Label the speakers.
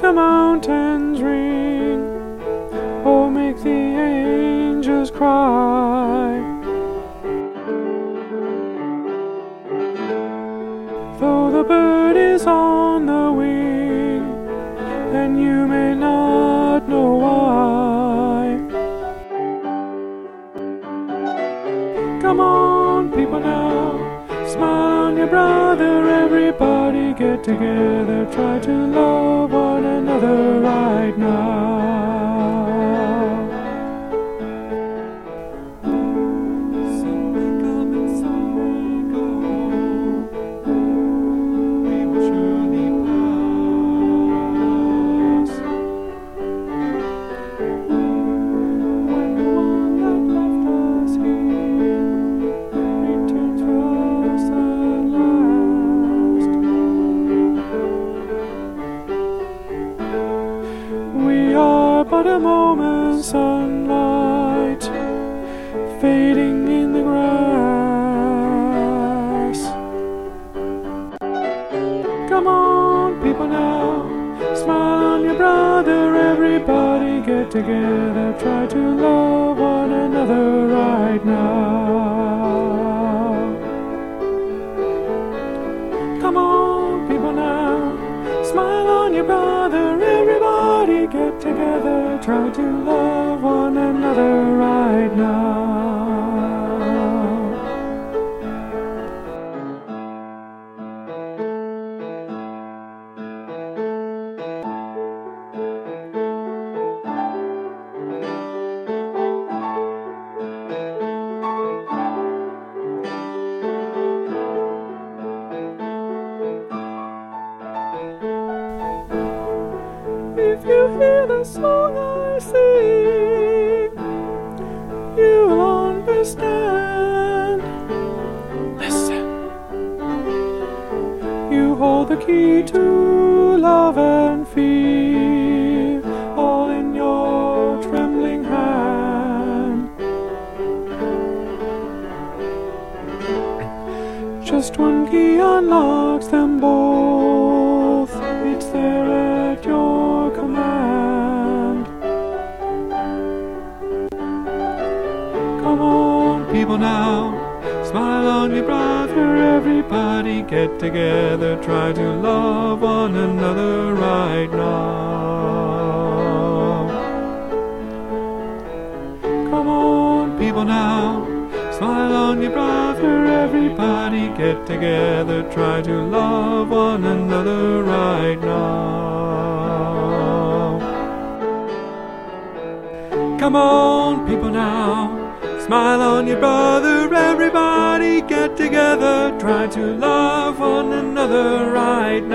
Speaker 1: the mountains ring, or make the angels cry. Though the bird is on the wing, and you may not know why. Come on, people now, smile on your brother, everybody get together, try to love one another right now. Some may come and some may go, we will surely pass. When the one that left us here returns for us at last, we are but a moment's sunlight fading in the grass. Come on, people now, smile on your brother, everybody get together, try to love one another right now. Come on, people now, smile on your brother, everybody get together, try to love one another right now. If you hear the song I sing, you'll understand. Listen. You hold the key to love and fear, all in your trembling hand. Just one key unlocks them both. It's there at your command. Come on, people now, smile on your brother, everybody get together, try to love one another right now. Come on, people now, smile on your brother, everybody get together, try to love one another right now. Come on, people now, smile on your brother, everybody get together, try to love one another right now.